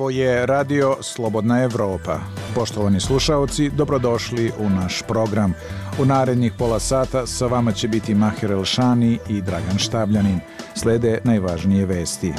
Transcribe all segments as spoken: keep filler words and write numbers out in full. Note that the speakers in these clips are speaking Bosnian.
Ovo je radio Slobodna Evropa. Poštovani slušaoci, dobrodošli u naš program. U narednih pola sata sa vama će biti Mahir Elšani i Dragan Štabljanin. Slede najvažnije vesti.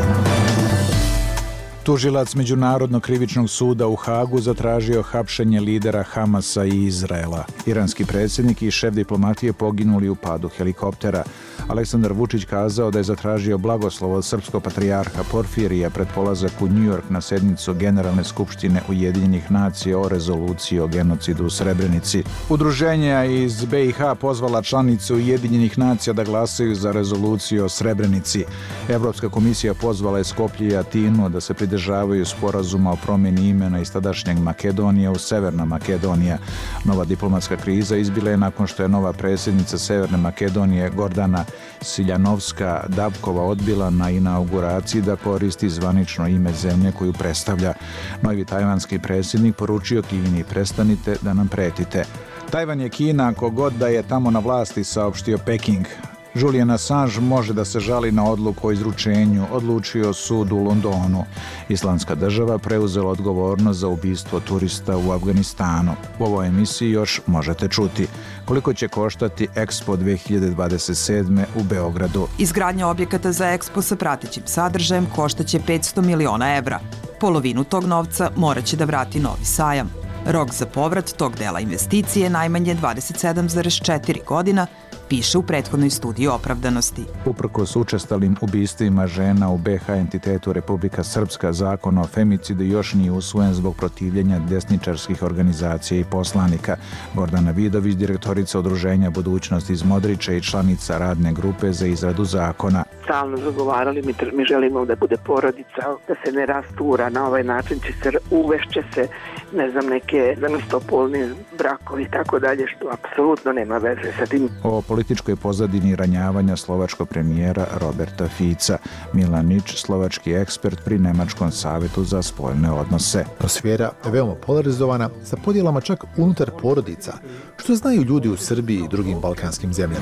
Tužilac Međunarodnog krivičnog suda u Hagu zatražio hapšenje lidera Hamasa i Izraela. Iranski predsjednik i šef diplomatije poginuli u padu helikoptera. Aleksandar Vučić kazao da je zatražio blagoslov od srpskog patrijarha Porfirija pred polazak u New York na sednicu Generalne skupštine Ujedinjenih nacija o rezoluciji o genocidu u Srebrenici. Udruženja iz B i H pozvala članice Ujedinjenih nacija da glasaju za rezoluciju o Srebrenici. Evropska komisija pozvala je Skoplje i Atinu da se pridržavaju sporazuma o promjeni imena iz tadašnjeg Makedonije u Severna Makedonija. Nova diplomatska kriza izbila je nakon što je nova predsjednica Severne Makedonije Gordana Siljanovska Davkova odbila na inauguraciji da koristi zvanično ime zemlje koju predstavlja. Novi tajvanski predsjednik poručio Kini: prestanite da nam pretite. Tajvan je Kina, kogod da je tamo na vlasti, saopštio Peking. Julian Assange može da se žali na odluku o izručenju, odlučio sud u Londonu. Islamska država preuzela odgovornost za ubistvo turista u Afganistanu. U ovoj emisiji još možete čuti koliko će koštati Expo dve hiljade dvadeset sedme u Beogradu. Izgradnja objekata za Expo sa pratećim sadržajem koštaće petsto miliona evra. Polovinu tog novca morat će da vrati Novi Sajam. Rok za povrat tog dela investicije je najmanje dvadeset sedam zarez četiri godina, piše u prethodnoj studiji opravdanosti. Uprkos učestalim ubistvima žena u B H entitetu Republika Srpska, zakon o femicidu još nije usvojen zbog protivljenja desničarskih organizacija i poslanika. Gordana Vidović, direktorica Udruženja Budućnost iz Modriča i članica radne grupe za izradu zakona. Stalno zagovarali, mi, mi želimo da bude porodica, da se ne rastura, na ovaj način će se, uvešće se, ne znam, neke zamestopolni brakovi i tako dalje, što apsolutno nema veze sa tim. O političkoj pozadini ranjavanja slovačkog premijera Roberta Fica. Milan Nič, slovački ekspert pri Nemačkom savetu za spoljne odnose. Atmosfera je veoma polarizovana, sa podjelama čak unutar porodica, što znaju ljudi u Srbiji i drugim balkanskim zemljama.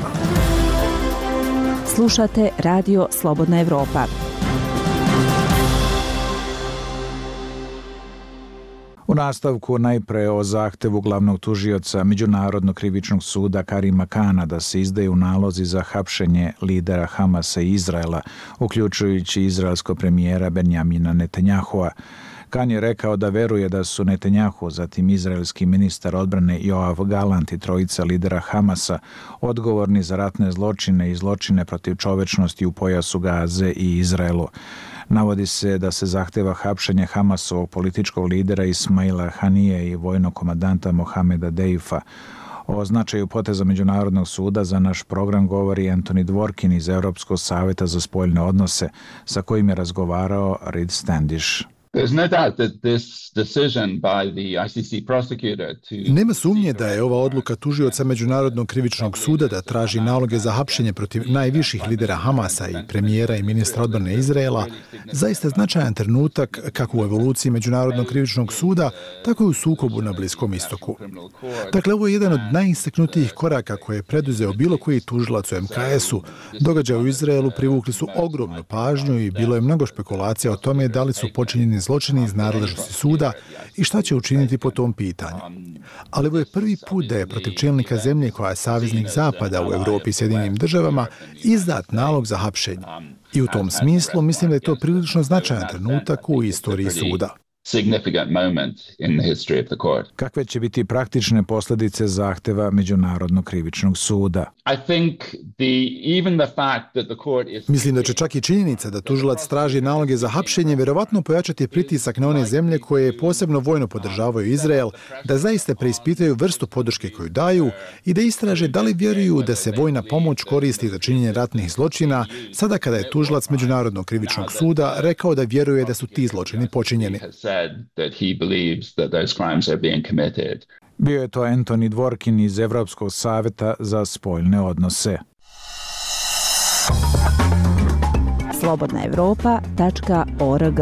Slušate radio Slobodna Evropa. U nastavku najpre o zahtevu glavnog tužioca Međunarodnog krivičnog suda Karima Kana da se izdaju nalozi za hapšenje lidera Hamasa i Izraela, uključujući izraelskog premijera Benjamina Netanjahua. Kan je rekao da veruje da su Netanjahu, zatim izraelski ministar odbrane Joav Galant i trojica lidera Hamasa odgovorni za ratne zločine i zločine protiv čovečnosti u pojasu Gaze i Izraelu. Navodi se da se zahteva hapšenje Hamasovog političkog lidera Ismaila Hanije i vojnog komandanta Mohameda Deifa. O značaju poteza Međunarodnog suda za naš program govori Anthony Dworkin iz Europskog saveta za spoljne odnose, sa kojim je razgovarao Reed Standish. Nema sumnje da je ova odluka tužioca Međunarodnog krivičnog suda da traži naloge za hapšenje protiv najviših lidera Hamasa i premijera i ministra odbrane Izraela zaista značajan trenutak kako u evoluciji Međunarodnog krivičnog suda, tako i u sukobu na Bliskom istoku. Dakle, ovo je jedan od najistaknutijih koraka koje je preduzeo bilo koji tužilac u M K S-u. Događaje u Izraelu privukli su ogromnu pažnju i bilo je mnogo špekulacija o tome da li su počinjeni zločini iz nadležnosti suda i šta će učiniti po tom pitanju. Ali ovo je prvi put da je protiv čelnika zemlje koja je saveznik Zapada u Evropi i Sjedinjenim državama izdat nalog za hapšenje. I u tom smislu mislim da je to prilično značajan trenutak u istoriji suda. significant moment in the history of the court. Kakve će biti praktične posljedice zahteva Međunarodnog krivičnog suda? I think the even the fact that the court is Mislim da će čak i činjenica da tužilac traži naloge za hapšenje vjerovatno pojačati pritisak na one zemlje koje posebno vojno podržavaju Izrael, da zaista preispitaju vrstu podrške koju daju i da istraže da li vjeruju da se vojna pomoć koristi za činjenje ratnih zločina, sada kada je tužilac Međunarodnog krivičnog suda rekao da vjeruje da su ti zločini počinjeni. that he believes that those crimes are being committed. Bio je to Anthony Dworkin iz Evropskog saveta za spoljne odnose. slobodna evropa tačka org.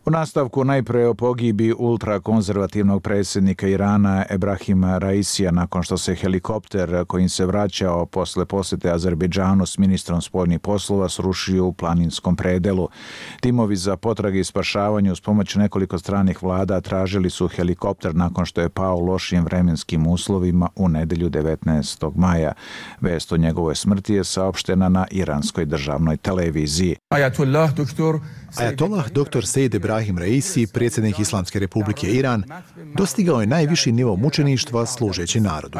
U nastavku najpre o pogibi ultrakonzervativnog predsjednika Irana Ebrahima Raisija nakon što se helikopter kojim se vraćao posle posete Azerbejdžanu s ministrom spoljnih poslova srušio u planinskom predelu. Timovi za potrage i spašavanje uz pomoć nekoliko stranih vlada tražili su helikopter nakon što je pao u lošim vremenskim uslovima u nedelju devetnaestog maja. Vest o njegovoj smrti je saopštena na iranskoj državnoj televiziji. Ajatollah doktor Ajatollah doktor Sejid Ebrahim Raisi, predsjednik Islamske republike Iran, dostigao je najviši nivo mučeništva služeći narodu.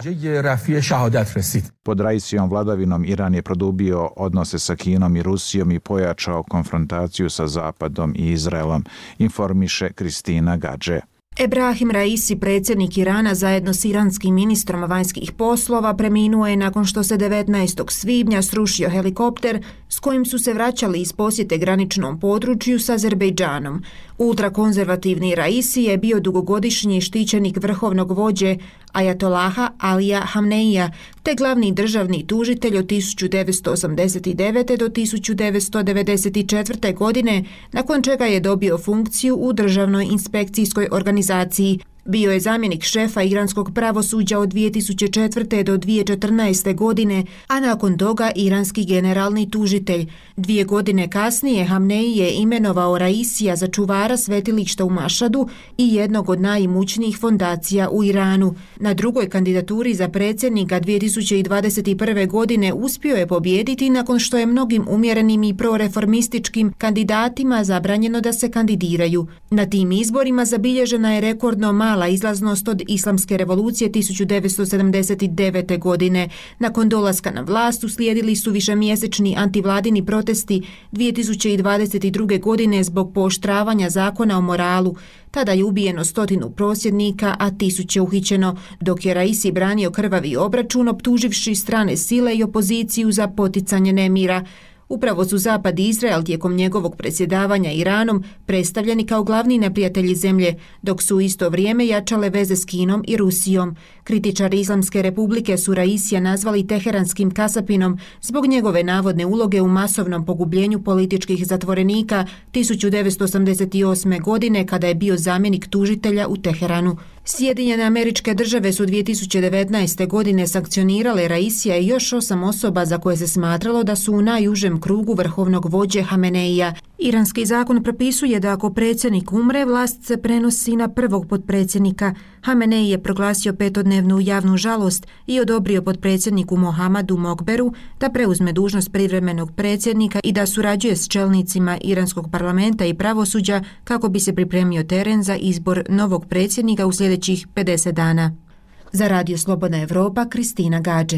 Pod Raisijom vladavinom Iran je produbio odnose sa Kinom i Rusijom i pojačao konfrontaciju sa Zapadom i Izraelom, informiše Kristina Gadže. Ebrahim Raisi, predsjednik Irana, zajedno s iranskim ministrom vanjskih poslova, preminuo je nakon što se devetnaestog svibnja srušio helikopter s kojim su se vraćali iz posjete graničnom području s Azerbejdžanom. Ultrakonzervativni Raisi je bio dugogodišnji štićenik vrhovnog vođe Ajatolaha Alija Hamneija, te glavni državni tužitelj od tisuću devetsto osamdeset devete. do tisuću devetsto devedeset četvrte. godine, nakon čega je dobio funkciju u državnoj inspekcijskoj organizaciji. Bio je zamjenik šefa iranskog pravosuđa od dvije tisuće četvrte. do dvije tisuće četrnaeste. godine, a nakon toga iranski generalni tužitelj. Dvije godine kasnije Hamneji je imenovao Raisija za čuvara svetilišta u Mašadu i jednog od najimućnijih fondacija u Iranu. Na drugoj kandidaturi za predsjednika dvije tisuće dvadeset prve. godine uspio je pobijediti nakon što je mnogim umjerenim i proreformističkim kandidatima zabranjeno da se kandidiraju. Na tim izborima zabilježena je rekordno mala mala izlaznost od Islamske revolucije tisuću devetsto sedamdeset devete. godine. Nakon dolaska na vlast uslijedili su višemjesečni antivladini protesti dvije tisuće dvadeset druge. godine zbog pooštravanja zakona o moralu. Tada je ubijeno stotinu prosvjednika, a tisuće uhićeno, dok je Raisi branio krvavi obračun optuživši strane sile i opoziciju za poticanje nemira. Upravo su Zapad i Izrael tijekom njegovog predsjedavanja Iranom predstavljeni kao glavni neprijatelji zemlje, dok su u isto vrijeme jačale veze s Kinom i Rusijom. Kritičari Islamske republike su Raisija nazvali teheranskim kasapinom zbog njegove navodne uloge u masovnom pogubljenju političkih zatvorenika tisuću devetsto osamdeset osme. godine kada je bio zamjenik tužitelja u Teheranu. Sjedinjene Američke Države su dvije tisuće devetnaeste. godine sankcionirale Raisija i još osam osoba za koje se smatralo da su u najužem krugu vrhovnog vođe Hameneija. Iranski zakon propisuje da ako predsjednik umre, vlast se prenosi na prvog potpredsjednika. Hamenei je proglasio petodnevnu javnu žalost i odobrio potpredsjedniku Mohamadu Mokberu da preuzme dužnost privremenog predsjednika i da surađuje s čelnicima iranskog parlamenta i pravosuđa kako bi se pripremio teren za izbor novog predsjednika u sljedećih pedeset dana. Za Radio Slobodna Evropa, Kristina Gadže.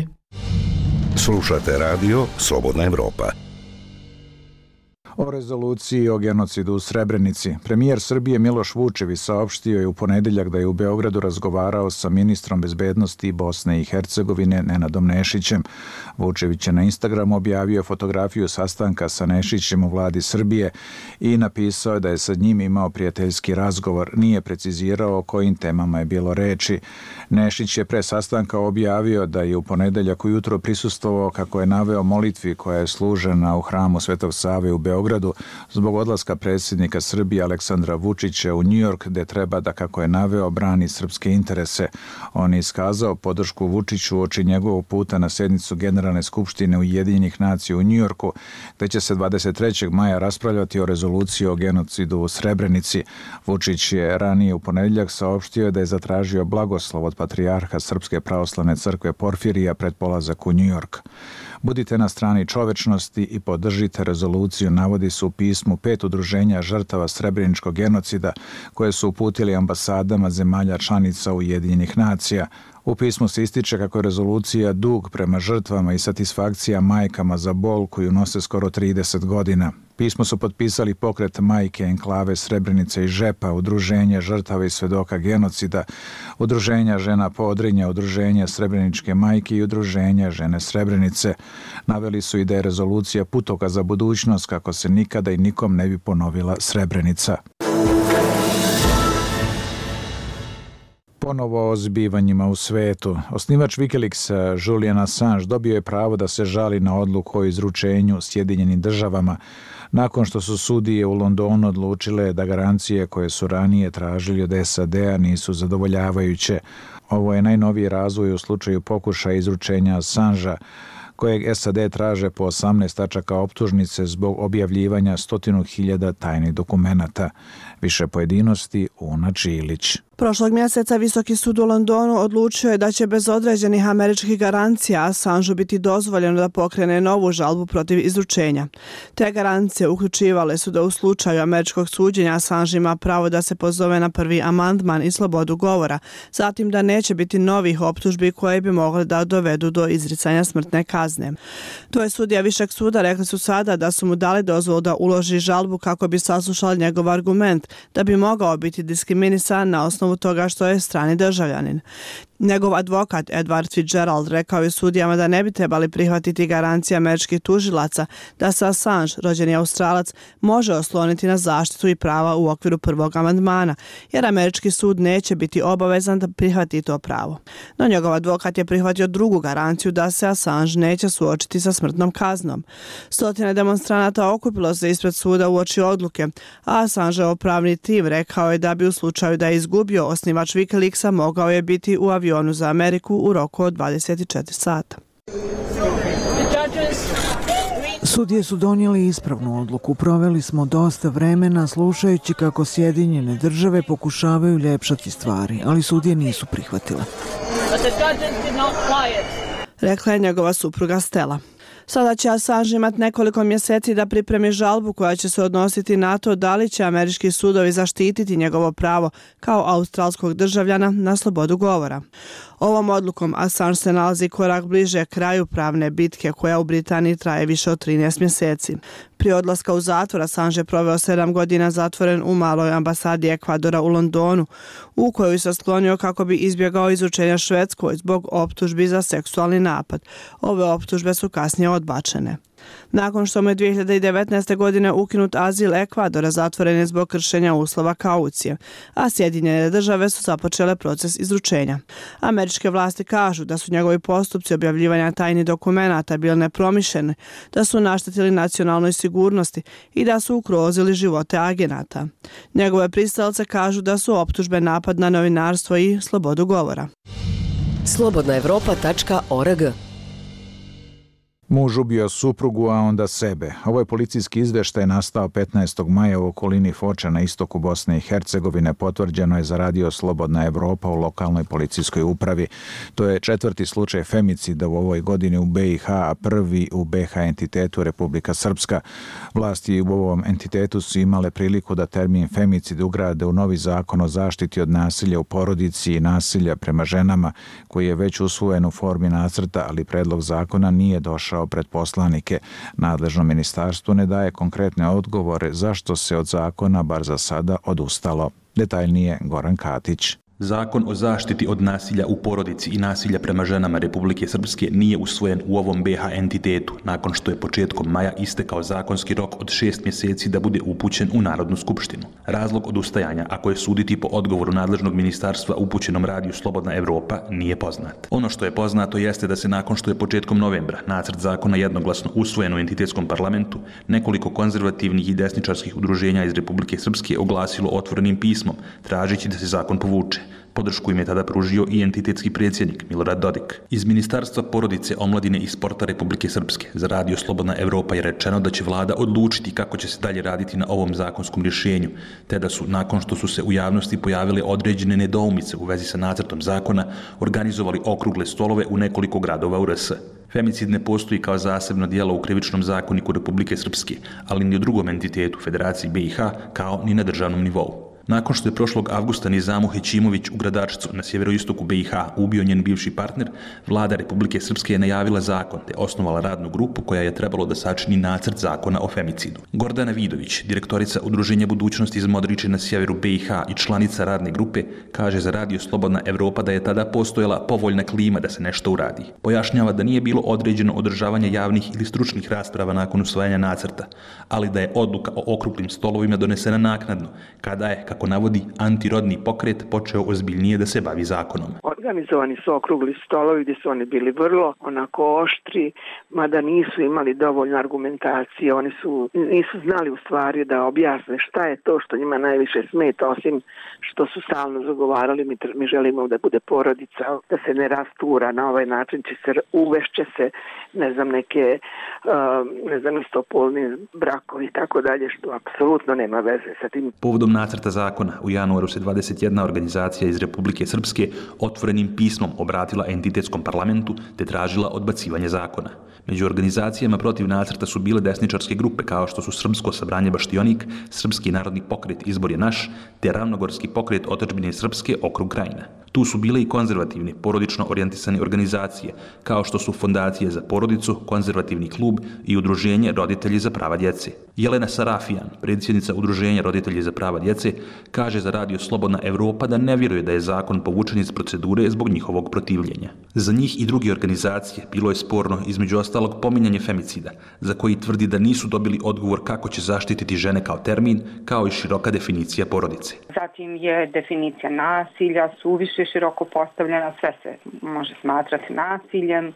Slušate Radio Slobodna Evropa. O rezoluciji o genocidu u Srebrenici. Premijer Srbije Miloš Vučević saopštio je u ponedjeljak da je u Beogradu razgovarao sa ministrom bezbednosti Bosne i Hercegovine Nenadom Nešićem. Vučević je na Instagramu objavio fotografiju sastanka sa Nešićem u vladi Srbije i napisao da je sa njim imao prijateljski razgovor. Nije precizirao o kojim temama je bilo reči. Nešić je pre sastanka objavio da je u ponedjeljak ujutro prisustvovao, kako je naveo, molitvi koja je služena u hramu Svetog Save u Beogradu zbog odlaska predsjednika Srbije Aleksandra Vučića u New York, gde treba da, kako je naveo, brani srpske interese. On je iskazao podršku Vučiću uoči njegovog puta na sjednicu Generalne skupštine Ujedinjenih nacija u New Yorku, gde će se dvadeset trećeg maja raspravljati o rezoluciji o genocidu u Srebrenici. Vučić je ranije u ponedjeljak saopštio da je zatražio blagoslov od patrijarha Srpske pravoslavne crkve Porfirija pred polazak u New York. Budite na strani čovečnosti i podržite rezoluciju, navodi se u pismu pet udruženja žrtava srebreničkog genocida koje su uputili ambasadama zemalja članica Ujedinjenih nacija. U pismu se ističe kako je rezolucija dug prema žrtvama i satisfakcija majkama za bol koju nose skoro trideset godina. Pismo su potpisali pokret Majke Enklave Srebrenice i Žepa, udruženje žrtava i svedoka genocida, udruženja žena Podrinja, udruženje Srebreničke majke i udruženje žene Srebrenice. Naveli su i da je rezolucija putokaz za budućnost kako se nikada i nikom ne bi ponovila Srebrenica. Ponovo o zbivanjima u svetu. Osnivač Wikileaksa Julian Assange dobio je pravo da se žali na odluku o izručenju Sjedinjenim državama nakon što su sudije u Londonu odlučile da garancije koje su ranije tražili od S A D-a nisu zadovoljavajuće. Ovo je najnoviji razvoj u slučaju pokušaja izručenja Assangea, kojeg S A D traže po osamnaest tačaka optužnice zbog objavljivanja stotinu hiljada tajnih dokumenata. Više pojedinosti Una Čilić. Prošlog mjeseca Visoki sud u Londonu odlučio je da će bez određenih američkih garancija Assangeu biti dozvoljeno da pokrene novu žalbu protiv izručenja. Te garancije uključivale su da u slučaju američkog suđenja Assange ima pravo da se pozove na prvi amandman i slobodu govora, zatim da neće biti novih optužbi koje bi mogle da dovedu do izricanja smrtne kazne. To je sudija Višeg suda rekli su sada da su mu dali dozvolu da uloži žalbu kako bi saslušali njegov argument da bi mogao biti diskriminisan na osnovu toga što je strani državljanin. Njegov advokat Edward Fitzgerald rekao je sudijama da ne bi trebali prihvatiti garancije američkih tužilaca da se Assange, rođeni Australac, može osloniti na zaštitu i prava u okviru prvog amandmana, jer američki sud neće biti obavezan da prihvati to pravo. No njegov advokat je prihvatio drugu garanciju da se Assange neće suočiti sa smrtnom kaznom. Stotine demonstranata okupilo se ispred suda uoči odluke, a Assangeov pravni tim rekao je da bi u slučaju da je izgubio osnivač Wikileaksa mogao je biti u avionu za Ameriku u roku od dvadeset četiri sata. Sudije su donijeli ispravnu odluku. Proveli smo dosta vremena slušajući kako Sjedinjene države pokušavaju ljepšati stvari, ali sudije nisu prihvatile. Rekla je njegova supruga Stella. Sada će Assange imati nekoliko mjeseci da pripremi žalbu koja će se odnositi na to da li će američki sudovi zaštititi njegovo pravo kao australskog državljana na slobodu govora. Ovom odlukom Assange se nalazi korak bliže kraju pravne bitke koja u Britaniji traje više od trinaest mjeseci. Prije odlaska u zatvor Assange je proveo sedam godina zatvoren u maloj ambasadi Ekvadora u Londonu, u koju se sklonio kako bi izbjegao izručenja Švedskoj zbog optužbi za seksualni napad. Ove optužbe su kasnije odbačene. Nakon što mu je dvije hiljade devetnaeste. godine ukinut azil Ekvadora, zatvoren je zbog kršenja uslova kaucije, a Sjedinjene države su započele proces izručenja. Američke vlasti kažu da su njegovi postupci objavljivanja tajnih dokumenata bili nepromišljeni, da su naštetili nacionalnoj sigurnosti i da su ugrozili živote agenata. Njegove pristalice kažu da su optužbe napad na novinarstvo i slobodu govora. slobodna evropa tačka org. Muž ubio suprugu, a onda sebe. Ovo je policijski izveštaj nastao petnaestog maja u okolini Foča na istoku Bosne i Hercegovine. Potvrđeno je za radio Slobodna Evropa u lokalnoj policijskoj upravi. To je četvrti slučaj femicida u ovoj godini u B i H, a prvi u B H entitetu Republika Srpska. Vlasti u ovom entitetu su imale priliku da termin femicid ugrade u novi zakon o zaštiti od nasilja u porodici i nasilja prema ženama, koji je već usvojen u formi nacrta, ali predlog zakona nije došao pred poslanike. Nadležno ministarstvo ne daje konkretne odgovore zašto se od zakona, bar za sada, odustalo. Detaljnije Goran Katić. Zakon o zaštiti od nasilja u porodici i nasilja prema ženama Republike Srpske nije usvojen u ovom B H entitetu, nakon što je početkom maja istekao zakonski rok od šest mjeseci da bude upućen u Narodnu skupštinu. Razlog odustajanja, ako je suditi po odgovoru nadležnog ministarstva upućenom radiju Slobodna Evropa, nije poznat. Ono što je poznato jeste da se nakon što je početkom novembra nacrt zakona jednoglasno usvojen u entitetskom parlamentu, nekoliko konzervativnih i desničarskih udruženja iz Republike Srpske oglasilo otvorenim pismom, tražeći da se zakon povuče. Podršku im je tada pružio i entitetski predsjednik Milorad Dodik. Iz Ministarstva porodice, omladine i sporta Republike Srpske za radio Slobodna Evropa je rečeno da će vlada odlučiti kako će se dalje raditi na ovom zakonskom rješenju, te da su, nakon što su se u javnosti pojavile određene nedoumice u vezi sa nacrtom zakona, organizovali okrugle stolove u nekoliko gradova u R S. Femicid ne postoji kao zasebno djelo u krivičnom zakoniku Republike Srpske, ali ni u drugom entitetu Federaciji B i H, kao ni na državnom nivou. Nakon što je prošlog avgusta Nizamo Hećimović u Gradačcu na sjeveroistoku B i H ubio njen bivši partner, vlada Republike Srpske je najavila zakon te osnovala radnu grupu koja je trebalo da sačini nacrt zakona o femicidu. Gordana Vidović, direktorica Udruženja budućnosti iz Modriče na sjeveru B i H i članica radne grupe, kaže za radio Slobodna Evropa da je tada postojala povoljna klima da se nešto uradi. Pojašnjava da nije bilo određeno održavanje javnih ili stručnih rasprava nakon usvajanja nacrta, ali da je odluka o okruglim stolovima donesena naknadno, kada je, kako navodi, antirodni pokret počeo ozbiljnije da se bavi zakonom. Organizovani su okrugli stolovi gdje su oni bili vrlo onako oštri, mada nisu imali dovoljno argumentacije, oni su, nisu znali u stvari da objasne šta je to što njima najviše smeta, osim što su stalno zagovarali, mi, mi želimo da bude porodica, da se ne rastura, na ovaj način će se, uvešće se, ne znam, neke, uh, ne znam, istopolni brakovi i tako dalje, što apsolutno nema veze sa tim. Povodom nacrta zakona u januaru se dvadeset jedna organizacija iz Republike Srpske otvorenim pismom obratila entitetskom parlamentu te tražila odbacivanje zakona. Među organizacijama protiv nacrta su bile desničarske grupe kao što su Srpsko sabranje Baštionik, Srpski narodni pokret Izbor je naš, te Ravnogorski pokret Otadžbine Srpske Okrug Krajina. Tu su bile i konzervativne, porodično orijentisane organizacije, kao što su Fondacije za porodicu, Konzervativni klub i Udruženje Roditelji za prava djece. Jelena Sarafijan, predsjednica Udruženja Roditelji za prava djece, kaže za Radio Slobodna Evropa da ne vjeruje da je zakon povučen iz procedure zbog njihovog protivljenja. Za njih i druge organizacije bilo je sporno između ostalog pominjanje femicida, za koji tvrdi da nisu dobili odgovor kako će zaštititi žene kao termin, kao i široka definicija porodice. Zatim je definicija nasilja suviše široko postavljena, sve se može smatrati nasiljem.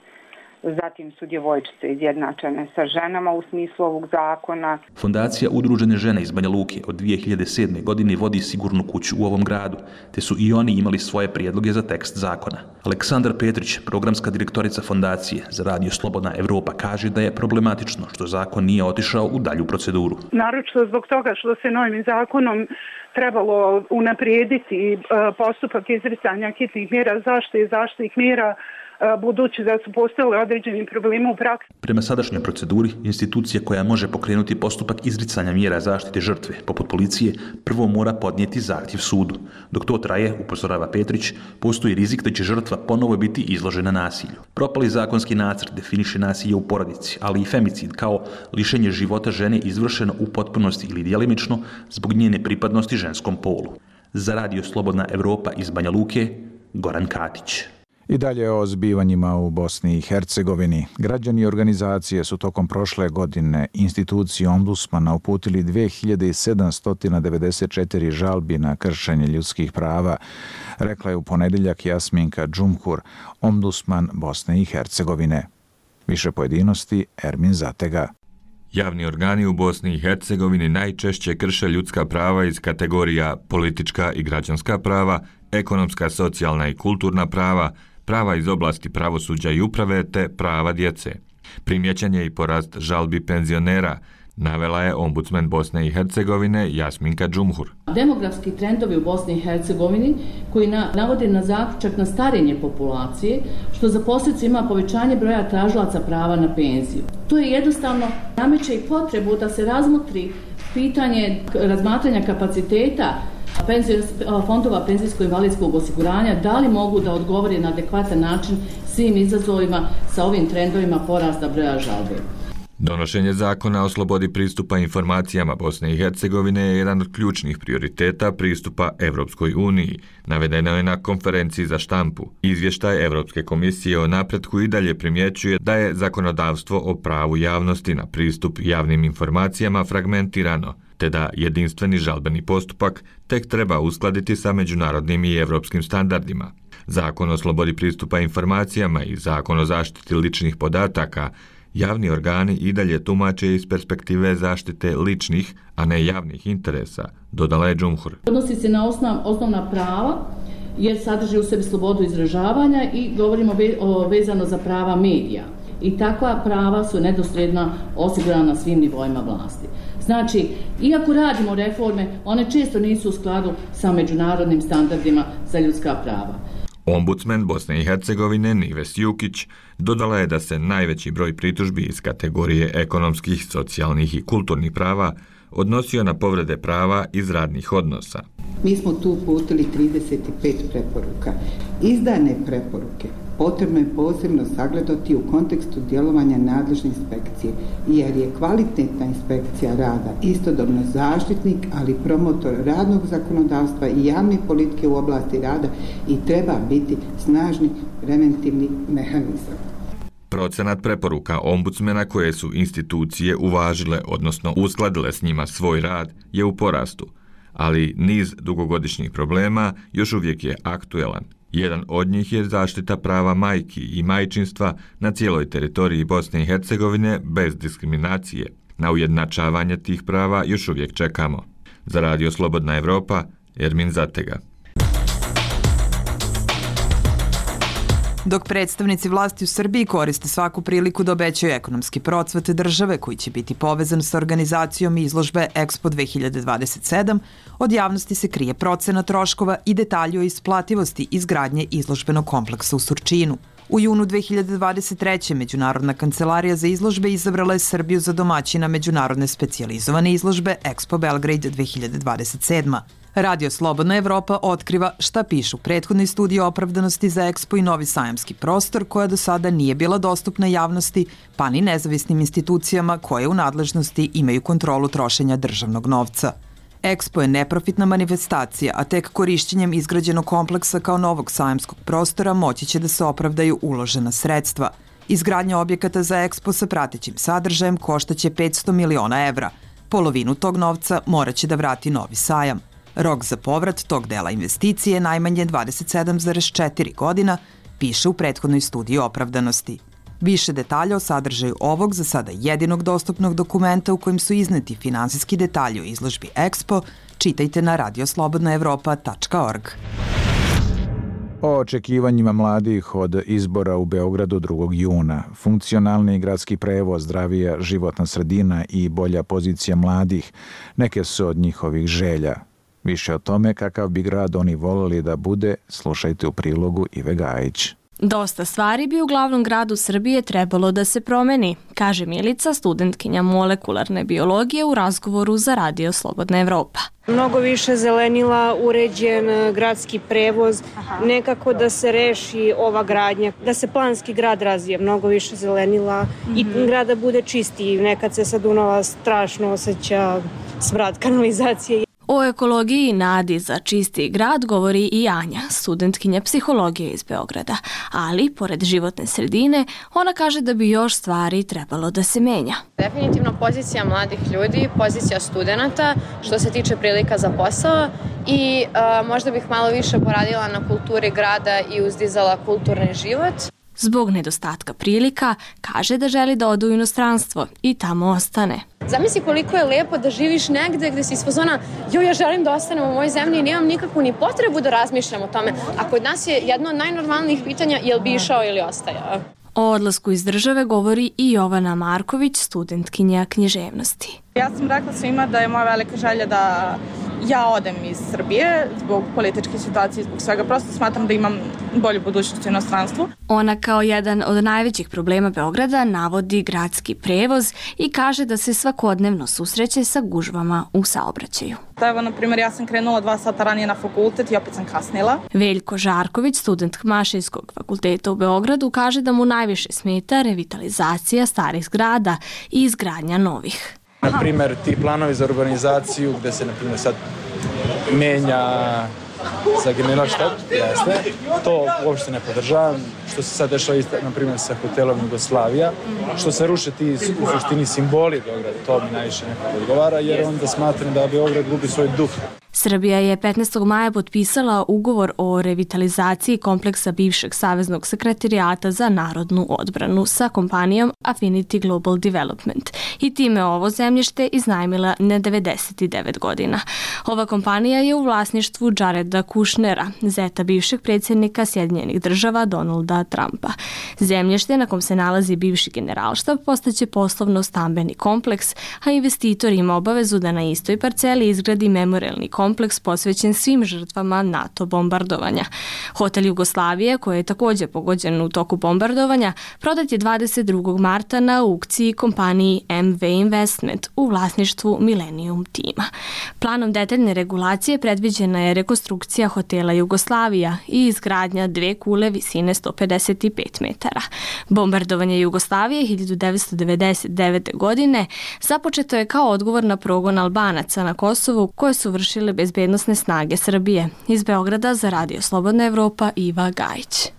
Zatim su djevojčice izjednačene sa ženama u smislu ovog zakona. Fondacija Udružene žene iz Banja Luke od dvije hiljade sedme. godine vodi sigurnu kuću u ovom gradu, te su i oni imali svoje prijedloge za tekst zakona. Aleksandar Petrić, programska direktorica fondacije za Radio Slobodna Evropa, kaže da je problematično što zakon nije otišao u dalju proceduru. Naročito zbog toga što se novim zakonom trebalo unaprijediti postupak izricanja hitnih mjera zaštite i zaštitnih mjera, budući da su postojali određeni problemi u praksi. Prema sadašnjoj proceduri, institucija koja može pokrenuti postupak izricanja mjera zaštite žrtve, poput policije, prvo mora podnijeti zahtjev sudu. Dok to traje, upozorava Petrić, postoji rizik da će žrtva ponovo biti izložena nasilju. Propali zakonski nacrt definiše nasilje u porodici, ali i femicid kao lišenje života žene izvršeno u potpunosti ili djelimično zbog njene pripadnosti ženskom polu. Za Radio Slobodna Evropa iz Banja Luke, Goran Katić. I dalje o zbivanjima u Bosni i Hercegovini. Građani i organizacije su tokom prošle godine instituciji ombudsmana uputili dve hiljade sedamsto devedeset četiri žalbi na kršenje ljudskih prava, rekla je u ponedjeljak Jasminka Džumhur, ombudsman Bosne i Hercegovine. Više pojedinosti Ermin Zatega. Javni organi u Bosni i Hercegovini najčešće krše ljudska prava iz kategorija politička i građanska prava, ekonomska, socijalna i kulturna prava, prava iz oblasti pravosuđa i uprave te prava djece. Primjećen je i porast žalbi penzionera, navela je ombudsman Bosne i Hercegovine Jasminka Džumhur. Demografski trendovi u Bosni i Hercegovini koji na, navode na zaključak na starenje populacije, što za posljedicu ima povećanje broja tražilaca prava na penziju. To je jednostavno nameće i potrebu da se razmotri pitanje razmatranja kapaciteta penzio, fondova penzijsko-invalidskog osiguranja, da li mogu da odgovore na adekvatan način svim izazovima sa ovim trendovima porasta broja žalbe. Donošenje zakona o slobodi pristupa informacijama Bosne i Hercegovine je jedan od ključnih prioriteta pristupa Evropskoj uniji, navedeno je na konferenciji za štampu. Izvještaj Evropske komisije o napretku i dalje primjećuje da je zakonodavstvo o pravu javnosti na pristup javnim informacijama fragmentirano, te da jedinstveni žalbeni postupak tek treba uskladiti sa međunarodnim i evropskim standardima. Zakon o slobodi pristupa informacijama i Zakon o zaštiti ličnih podataka javni organi i dalje tumače iz perspektive zaštite ličnih, a ne javnih interesa, dodala je Džumhur. Odnosi se na osnov, osnovna prava, jer sadrži u sebi slobodu izražavanja i govorimo ve, o, vezano za prava medija. I takva prava su nedosljedno osigurana na svim nivoima vlasti. Znači, iako radimo reforme, one često nisu u skladu sa međunarodnim standardima za ljudska prava. Ombudsman Bosne i Hercegovine Nives Jukić dodala je da se najveći broj pritužbi iz kategorije ekonomskih, socijalnih i kulturnih prava odnosio na povrede prava iz radnih odnosa. Mi smo tu uputili trideset pet preporuka. Izdane preporuke potrebno je posebno sagledati u kontekstu djelovanja nadležne inspekcije, jer je kvalitetna inspekcija rada istodobno zaštitnik, ali promotor radnog zakonodavstva i javne politike u oblasti rada i treba biti snažni preventivni mehanizam. Procenat preporuka ombudsmena koje su institucije uvažile, odnosno uskladile s njima svoj rad, je u porastu, ali niz dugogodišnjih problema još uvijek je aktuelan. Jedan od njih je zaštita prava majki i majčinstva na cijeloj teritoriji Bosne i Hercegovine bez diskriminacije. Na ujednačavanje tih prava još uvijek čekamo. Za Radio Slobodna Evropa, Ermin Zatega. Dok predstavnici vlasti u Srbiji koriste svaku priliku da obećaju ekonomski procvat države koji će biti povezan sa organizacijom izložbe Expo dve hiljade dvadeset sedam, od javnosti se krije procena troškova i detalji o isplativosti izgradnje izložbenog kompleksa u Surčinu. U junu dve hiljade dvadeset treće. Međunarodna kancelarija za izložbe izabrala je Srbiju za domaćina međunarodne specijalizovane izložbe Expo Belgrade dve hiljade dvadeset sedma. Radio Slobodna Evropa otkriva šta pišu prethodni studiji opravdanosti za Expo i novi sajamski prostor koja do sada nije bila dostupna javnosti, pa ni nezavisnim institucijama koje u nadležnosti imaju kontrolu trošenja državnog novca. Expo je neprofitna manifestacija, a tek korišćenjem izgrađenog kompleksa kao novog sajamskog prostora moći će da se opravdaju uložena sredstva. Izgradnja objekata za Expo sa pratećim sadržajem koštaće petsto miliona evra. Polovinu tog novca moraće da vrati novi sajam. Rok za povrat tog dela investicije je najmanje dvadeset sedam zarez četiri godina, piše u prethodnoj studiji opravdanosti. Više detalja o sadržaju ovog, za sada jedinog dostupnog dokumenta u kojem su izneti finansijski detalji o izložbi Expo, čitajte na radio slobodna evropa tačka org. O očekivanjima mladih od izbora u Beogradu drugog juna, funkcionalni gradski prevoz, zdravija životna sredina i bolja pozicija mladih, neke su od njihovih želja. Više o tome kakav bi grad oni volili da bude, slušajte u prilogu Ive Gajić. Dosta stvari bi u glavnom gradu Srbije trebalo da se promeni, kaže Milica, studentkinja molekularne biologije u razgovoru za Radio Slobodna Evropa. Mnogo više zelenila, uređen gradski prevoz, nekako da se reši ova gradnja, da se planski grad razvije, mnogo više zelenila i grada bude čistiji. Nekad se sa Dunava strašno osjeća smrad kanalizacije. O ekologiji i nadi za čistiji grad govori i Anja, studentkinja psihologije iz Beograda, ali pored životne sredine, ona kaže da bi još stvari trebalo da se menja. Definitivno pozicija mladih ljudi, pozicija studenata što se tiče prilika za posao i uh, možda bih malo više poradila na kulturi grada i uzdizala kulturni život. Zbog nedostatka prilika, kaže da želi da ode u inostranstvo i tamo ostane. Zamisli koliko je lepo da živiš negde gde si iz fazona, jo, ja želim da ostanem u mojoj zemlji i nemam nikakvu ni potrebu da razmišljam o tome. A kod nas je jedno od najnormalnijih pitanja, jel bi išao ili ostajao? O odlasku iz države govori i Jovana Marković, studentkinja književnosti. Ja sam rekla svima da je moja velika želja da ja odem iz Srbije zbog političke situacije, zbog svega. Prosto smatram da imam bolju budućnost u inostranstvu. Ona kao jedan od najvećih problema Beograda navodi gradski prevoz i kaže da se svakodnevno susreće sa gužvama u saobraćaju. Evo, na primjer, ja sam krenula dva sata ranije na fakultet i opet sam kasnila. Veljko Žarković, student Mašinskog fakulteta u Beogradu, kaže da mu najviše smeta revitalizacija starih zgrada i izgradnja novih. Na primjer, ti planovi za urbanizaciju gde se, na primjer, sad menja za generalštab, jeste, to uopšte ne podržavam, što se sad dešava, na primjer, sa hotelom Jugoslavija, što se ruše ti u suštini simboli Beograda, to mi najviše nekako odgovara, jer onda smatram da Beograd gubi svoj duh. Srbija je petnaestog maja potpisala ugovor o revitalizaciji kompleksa bivšeg Saveznog sekretarijata za narodnu odbranu sa kompanijom Affinity Global Development i time ovo zemljište iznajmila na devedeset devet godina. Ova kompanija je u vlasništvu Jareda Kushnera, zeta bivšeg predsjednika Sjedinjenih država Donalda Trumpa. Zemljište na kom se nalazi bivši generalštab postaće poslovno-stambeni kompleks, a investitor ima obavezu da na istoj parceli izgradi memorialni kompleks posvećen svim žrtvama NATO bombardovanja. Hotel Jugoslavije, koji je također pogođen u toku bombardovanja, prodat je dvadeset drugog marta na aukciji kompaniji M V Investment u vlasništvu Millennium tima. Planom detaljne regulacije predviđena je rekonstrukcija hotela Jugoslavija i izgradnja dve kule visine sto pedeset pet metara. Bombardovanje Jugoslavije hiljadu devetsto devedeset devete. godine započeto je kao odgovor na progon Albanaca na Kosovu koje su vršile bezbednosne snage Srbije. Iz Beograda za Radio Slobodna Evropa Iva Gajić.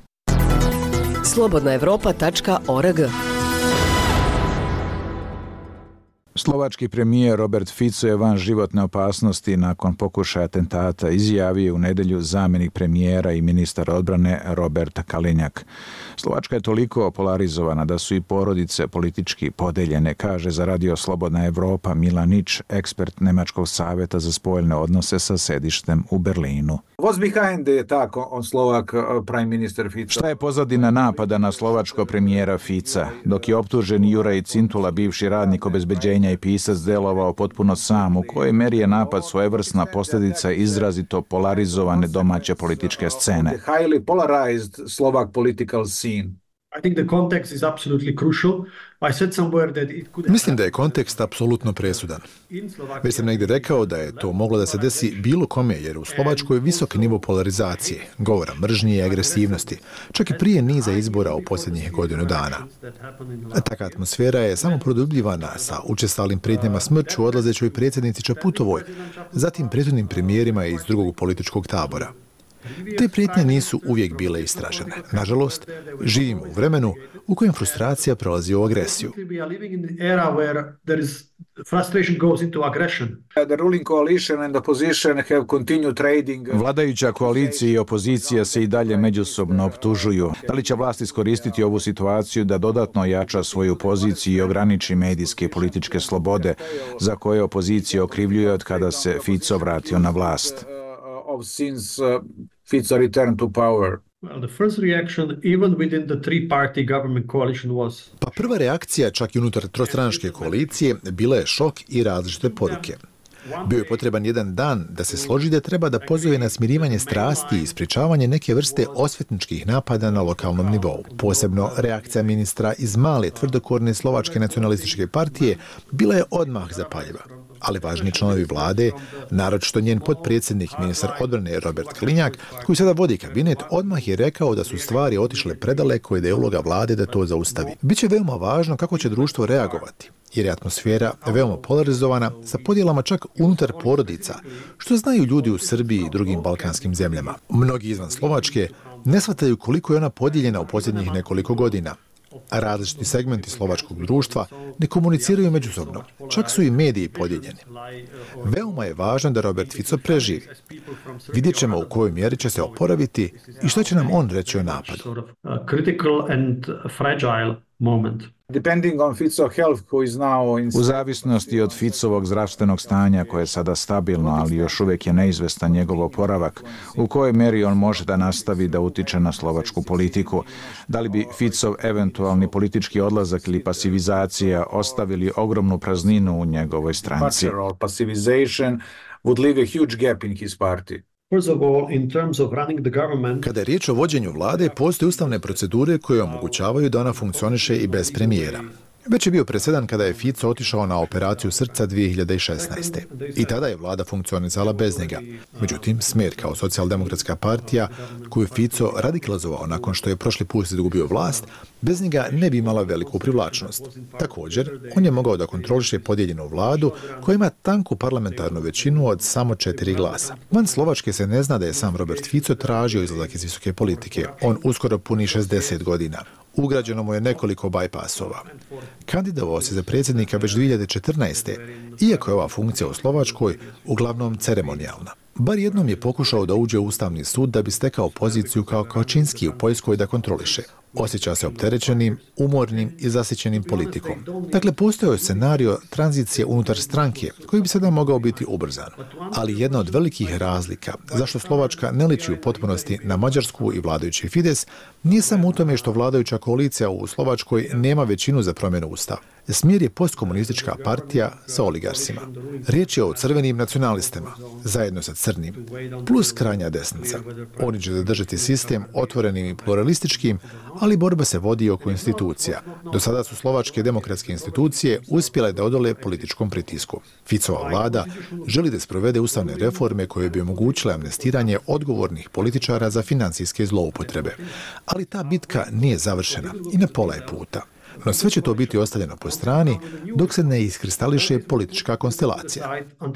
slobodna evropa tačka org Slovački premijer Robert Fico je van životne opasnosti nakon pokušaja atentata, izjavio u nedjelju zamjenik premijera i ministar odbrane Robert Kalinjak. Slovačka je toliko polarizovana da su i porodice politički podeljene, kaže za Radio Slobodna Evropa Milan Nič, ekspert Nemačkog savjeta za spoljne odnose sa sedištem u Berlinu. What's behind the attack on Slovak prime minister Fico? Šta je pozadina napada na slovačkog premijera Fica? Dok je optuženi Juraj Cintula, bivši radnik obezbeđenja i pisac, delovao potpuno sam, u kojoj meri je napad svojevrsna posljedica izrazito polarizovane domaće političke scene. The highly polarized Slovak political scene. I think the context is absolutely crucial. I said somewhere that it could... Mislim da je kontekst apsolutno presudan. Već sam negdje rekao da je to moglo da se desi bilo kome, jer u Slovačkoj je visok nivo polarizacije, govora mržnje i agresivnosti, čak i prije niza izbora u posljednjih godinu dana. Taka atmosfera je samo produbljivana sa učestalim prijetnjama smrću odlazećoj predsjednici Čaputovoj, zatim prethodnim premijerima iz drugog političkog tabora. Te prijetnje nisu uvijek bile istražene. Nažalost, živimo u vremenu u kojem frustracija prelazi u agresiju. Vladajuća koalicija i opozicija se i dalje međusobno optužuju. Da li će vlast iskoristiti ovu situaciju da dodatno jača svoju poziciju i ograniči medijske i političke slobode za koje opozicija okrivljuje od kada se Fico vratio na vlast? Of since uh, Fico returned to power. Well, the first reaction, even within the three-party government coalition, was... Pa prva reakcija, čak i unutar trostranačke koalicije, bila je šok i različite poruke. Bio je potreban jedan dan da se složi da treba da pozove na smirivanje strasti i ispričavanje neke vrste osvetničkih napada na lokalnom nivou. Posebno reakcija ministra iz male tvrdokorne slovačke nacionalističke partije bila je odmah zapaljiva. Ali važni članovi vlade, naročito njen potpredsjednik, ministar odbrane Robert Kalinjak, koji sada vodi kabinet, odmah je rekao da su stvari otišle predaleko i da je uloga vlade da to zaustavi. Biće veoma važno kako će društvo reagovati, jer je atmosfera veoma polarizovana sa podjelama čak unutar porodica, što znaju ljudi u Srbiji i drugim balkanskim zemljama. Mnogi izvan Slovačke ne shvataju koliko je ona podijeljena u posljednjih nekoliko godina. A različiti segmenti slovačkog društva ne komuniciraju međusobno, čak su i mediji podijeljeni. Veoma je važno da Robert Fico preživi. Vidjet ćemo u kojoj mjeri će se oporaviti i što će nam on reći o napadu. Depending on Fico health, who is now in... U zavisnosti od Ficovog zdravstvenog stanja, koje je sada stabilno, ali još uvijek je neizvestan njegov oporavak, u kojoj meri on može da nastavi da utiče na slovačku politiku. Da li bi Ficov eventualni politički odlazak ili pasivizacija ostavili ogromnu prazninu u njegovoj stranci? Passivization would leave a huge gap in his party. Kada je riječ o vođenju vlade, postoje ustavne procedure koje omogućavaju da ona funkcioniše i bez premijera. Već je bio presedan kada je Fico otišao na operaciju srca dvije hiljade šesnaeste. I tada je vlada funkcionisala bez njega. Međutim, Smer kao socijaldemokratska partija, koju Fico radikalizovao nakon što je prošli put izgubio vlast, bez njega ne bi imala veliku privlačnost. Također, on je mogao da kontroliše podijeljenu vladu koja ima tanku parlamentarnu većinu od samo četiri glasa. Van Slovačke se ne zna da je sam Robert Fico tražio izlazak iz visoke politike. On uskoro puni šezdeset godina. Ugrađeno mu je nekoliko bajpasova. Kandidovao se za predsjednika već dvije hiljade četrnaeste. Iako je ova funkcija u Slovačkoj uglavnom ceremonijalna. Bar jednom je pokušao da uđe u Ustavni sud da bi stekao poziciju kao Kačinski u Poljskoj da kontroliše. Osjeća se opterećenim, umornim i zasićenim politikom. Dakle, postojao je scenario tranzicije unutar stranke koji bi sada mogao biti ubrzan. Ali jedna od velikih razlika zašto Slovačka ne liči u potpunosti na Mađarsku i vladajući Fides nije samo u tome što vladajuća koalicija u Slovačkoj nema većinu za promjenu ustava. Smer je postkomunistička partija sa oligarsima. Riječ je o crvenim nacionalistima, zajedno sa crnim, plus krajnja desnica. Oni će zadržati sistem otvorenim i pluralističkim, ali borba se vodi oko institucija. Do sada su slovačke demokratske institucije uspjele da odole političkom pritisku. Ficova vlada želi da sprovede ustavne reforme koje bi omogućile amnestiranje odgovornih političara za financijske zloupotrebe. Ali ta bitka nije završena i na pola je puta. No sve će to biti ostavljeno po strani dok se ne iskristališe politička konstelacija.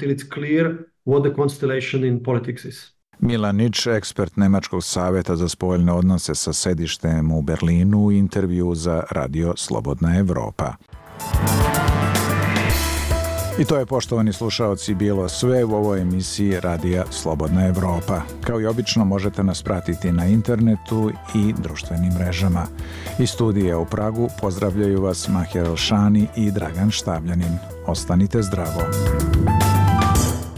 Milan Nič, ekspert Nemačkog savjeta za spoljne odnose sa sedištem u Berlinu, u intervju za Radio Slobodna Evropa. I to je, poštovani slušaoci, bilo sve u ovoj emisiji Radija Slobodna Evropa. Kao i obično možete nas pratiti na internetu i društvenim mrežama. Iz studija u Pragu pozdravljaju vas Maher Elšani i Dragan Štavljanin. Ostanite zdravo.